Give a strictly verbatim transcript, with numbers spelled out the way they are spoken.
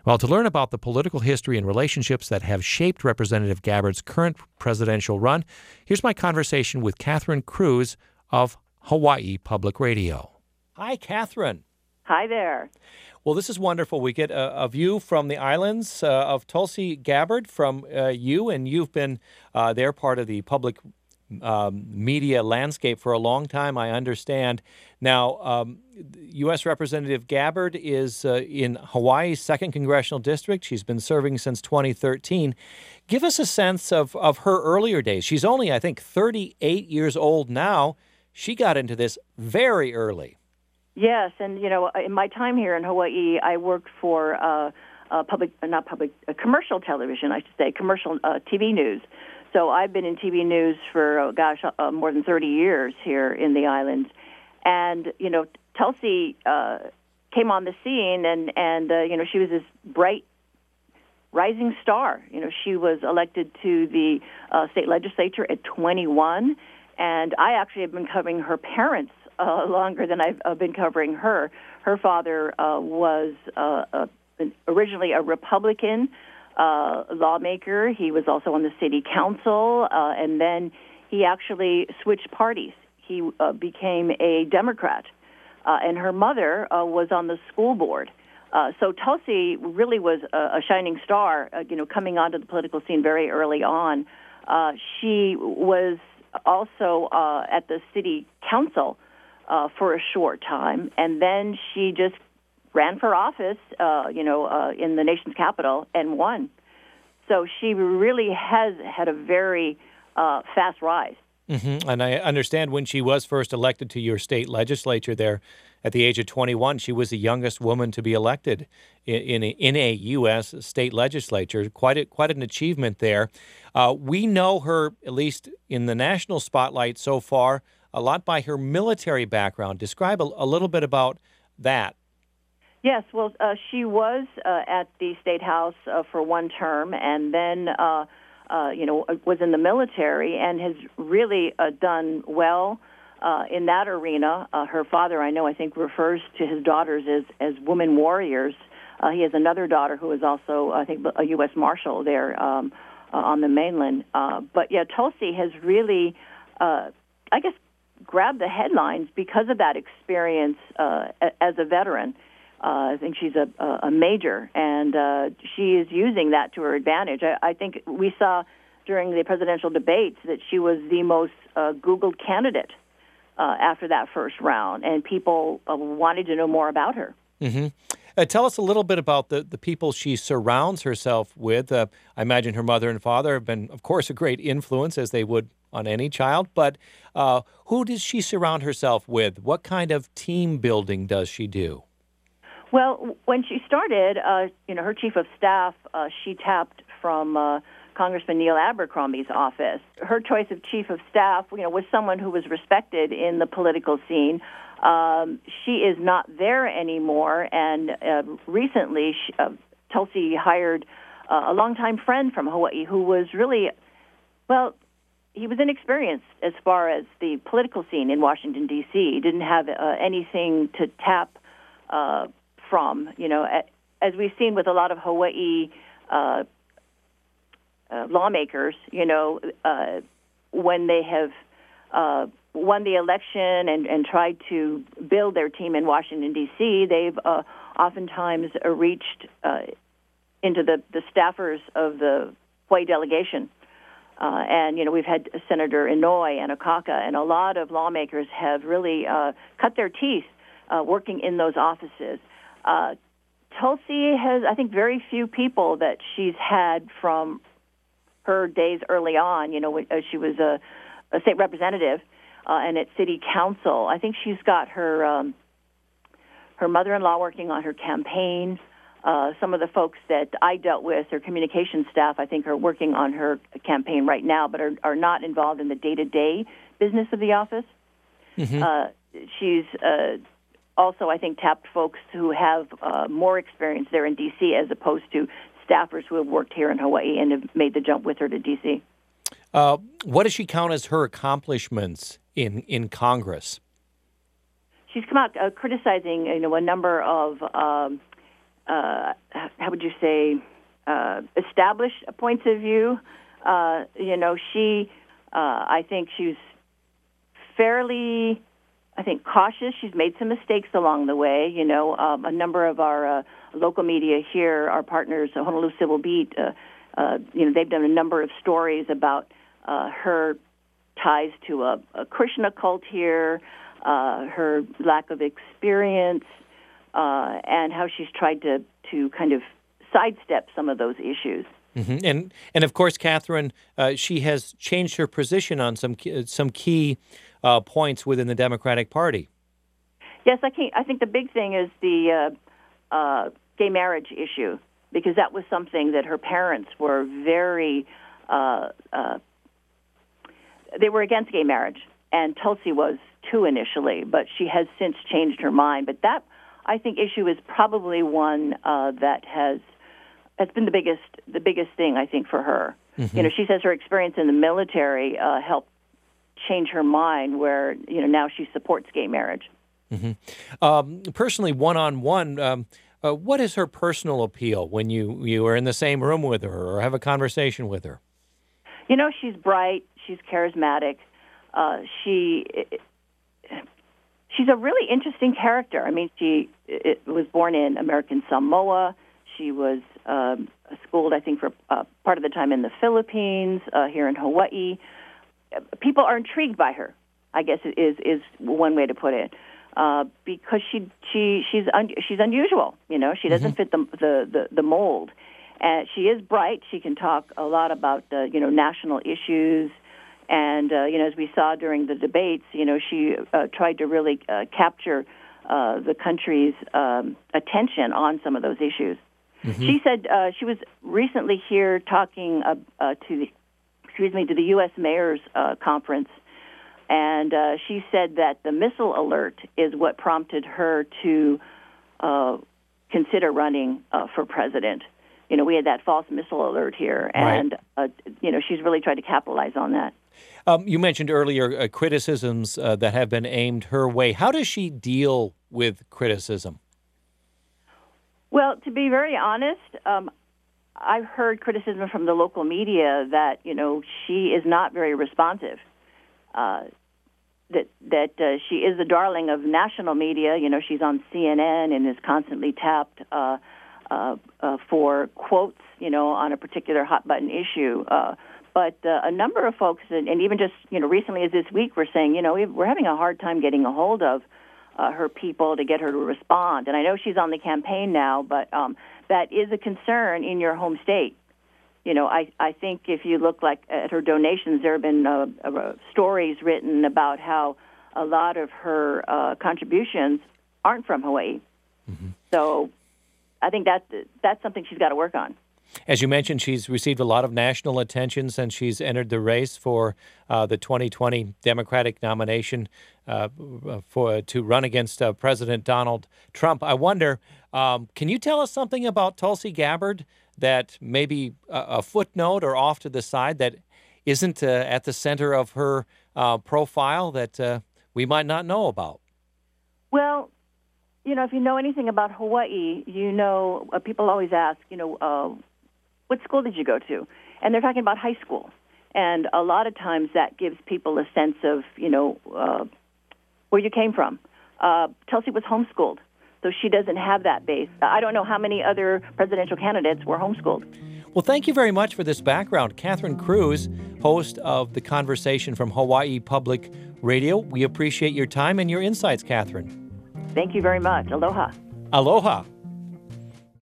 Well, to learn about the political history and relationships that have shaped Representative Gabbard's current presidential run, here's my conversation with Catherine Cruz of Hawaii Public Radio. Hi, Catherine. Hi there. Well, this is wonderful. We get a, a view from the islands uh, of Tulsi Gabbard from uh, you, and you've been uh, there part of the public um, media landscape for a long time, I understand. Now, um, U S. Representative Gabbard is uh, in Hawaii's second Congressional District. She's been serving since twenty thirteen. Give us a sense of, of her earlier days. She's only, I think, thirty-eight years old now. She got into this very early. Yes, and, you know, in my time here in Hawaii, I worked for uh, uh, public, uh, not public, uh, commercial television, I should say, commercial uh, T V news. So I've been in T V news for, oh, gosh, uh, more than thirty years here in the islands. And, you know, Tulsi uh, came on the scene, and, and uh, you know, she was this bright, rising star. You know, she was elected to the uh, state legislature at twenty-one, and I actually have been covering her parents Uh, longer than I've uh, been covering her. Her father uh, was uh, uh, originally a Republican uh, lawmaker. He was also on the city council, uh, and then he actually switched parties. He uh, became a Democrat, uh, and her mother uh, was on the school board. Uh, so Tulsi really was a, a shining star, uh, you know, coming onto the political scene very early on. Uh, she was also uh, at the city council Uh, for a short time, and then she just ran for office, uh, you know, uh, in the nation's capital and won. So she really has had a very uh, fast rise. Mm-hmm. And I understand when she was first elected to your state legislature there at the age of twenty-one, she was the youngest woman to be elected in, in, a, in a U S state legislature. Quite a, quite an achievement there. Uh, we know her, at least in the national spotlight so far, a lot by her military background. Describe a, a little bit about that. Yes, well, uh, she was uh, at the State House uh, for one term, and then, uh, uh, you know, was in the military and has really uh, done well uh, in that arena. Uh, her father, I know, I think, refers to his daughters as, as women warriors. Uh, he has another daughter who is also, I think, a U S Marshal there um, uh, on the mainland. Uh, but, yeah, Tulsi has really, uh, I guess, grabbed the headlines because of that experience uh, as a veteran. Uh, I think she's a, a major, and uh, she is using that to her advantage. I, I think we saw during the presidential debates that she was the most uh, Googled candidate uh, after that first round, and people uh, wanted to know more about her. Mm-hmm. Uh, tell us a little bit about the, the people she surrounds herself with. Uh, I imagine her mother and father have been, of course, a great influence, as they would on any child, but uh, who does she surround herself with? What kind of team building does she do? Well, when she started, uh, you know, her chief of staff, uh, she tapped from uh, Congressman Neil Abercrombie's office. Her choice of chief of staff, you know, was someone who was respected in the political scene. Um, she is not there anymore, and uh, recently she, uh, Tulsi hired uh, a longtime friend from Hawaii who was really, well, he was inexperienced as far as the political scene in Washington, D C He didn't have uh, anything to tap uh, from. You know, as we've seen with a lot of Hawaii uh, uh, lawmakers, you know, uh, when they have uh, won the election and, and tried to build their team in Washington, D C, they've uh, oftentimes uh, reached uh, into the, the staffers of the Hawaii delegation. Uh, and, you know, we've had Senator Inouye and Akaka, and a lot of lawmakers have really uh, cut their teeth uh, working in those offices. Uh, Tulsi has, I think, very few people that she's had from her days early on. You know, as she was a, a state representative uh, and at city council. I think she's got her um, her mother-in-law working on her campaign. Uh, some of the folks that I dealt with, her communications staff, I think are working on her campaign right now, but are, are not involved in the day-to-day business of the office. Mm-hmm. Uh, she's uh, also, I think, tapped folks who have uh, more experience there in D C as opposed to staffers who have worked here in Hawaii and have made the jump with her to D C. Uh, what does she count as her accomplishments in, in Congress? She's come out uh, criticizing, you know, a number of um, Uh, how would you say, say, uh, established points of view. Uh, you know, she, uh, I think she's fairly, I think, cautious. She's made some mistakes along the way. You know, um, a number of our uh, local media here, our partners, uh, Honolulu Civil Beat, uh, uh, you know, they've done a number of stories about uh, her ties to a, a Krishna cult here, uh, her lack of experience, uh, and how she's tried to, to kind of sidestep some of those issues. Mm-hmm. And and of course, Catherine, uh, she has changed her position on some key, some key uh, points within the Democratic Party. Yes, I can I think the big thing is the uh, uh, gay marriage issue, because that was something that her parents were very uh, uh, they were against gay marriage, and Tulsi was too initially, but she has since changed her mind. But that, I think, issue is probably one uh, that has has been the biggest the biggest thing, I think, for her. Mm-hmm. You know, she says her experience in the military uh, helped change her mind, where, you know, now she supports gay marriage. Mm-hmm. Um, personally, one-on-one, um, uh, what is her personal appeal when you, you are in the same room with her or have a conversation with her? You know, she's bright. She's charismatic. Uh, she she's a really interesting character. I mean, she it, was born in American Samoa. She was um, schooled, I think, for uh, part of the time in the Philippines, uh, here in Hawaii. People are intrigued by her, I guess is is one way to put it, uh, because she she she's un, she's unusual. You know, she doesn't mm-hmm. fit the, the the the mold, and she is bright. She can talk a lot about uh, you know national issues, and uh, you know as we saw during the debates, you know she uh, tried to really uh, capture uh, the country's um, attention on some of those issues. Mm-hmm. She said uh, she was recently here talking uh, uh, to the, excuse me, to the U S Mayor's uh, Conference, and uh, she said that the missile alert is what prompted her to uh, consider running uh, for president. You know, we had that false missile alert here, and right. uh, you know, she's really tried to capitalize on that. Um, you mentioned earlier uh, criticisms uh, that have been aimed her way. How does she deal with criticism? Well, to be very honest, um, I've heard criticism from the local media that, you know, she is not very responsive, uh, that that uh, she is the darling of national media. You know, she's on C N N and is constantly tapped uh, uh, uh, for quotes, you know, on a particular hot-button issue. Uh, but uh, a number of folks, and, and even just, you know, recently as this week, were saying, you know, we're having a hard time getting a hold of Uh, her people to get her to respond. And I know she's on the campaign now, but um, that is a concern in your home state. You know, I, I think if you look like at her donations, there have been uh, uh, stories written about how a lot of her uh, contributions aren't from Hawaii. Mm-hmm. So I think that that's something she's got to work on. As you mentioned, she's received a lot of national attention since she's entered the race for uh, the twenty twenty Democratic nomination uh, for to run against uh, President Donald Trump. I wonder, um, can you tell us something about Tulsi Gabbard that maybe a, a footnote or off to the side that isn't uh, at the center of her uh, profile that uh, we might not know about? Well, you know, if you know anything about Hawaii, you know, uh, people always ask, you know, uh, what school did you go to? And they're talking about high school. And a lot of times that gives people a sense of, you know, uh, where you came from. Uh, Tulsi was homeschooled, so she doesn't have that base. I don't know how many other presidential candidates were homeschooled. Well, thank you very much for this background. Catherine Cruz, host of The Conversation from Hawaii Public Radio. We appreciate your time and your insights, Catherine. Thank you very much. Aloha. Aloha.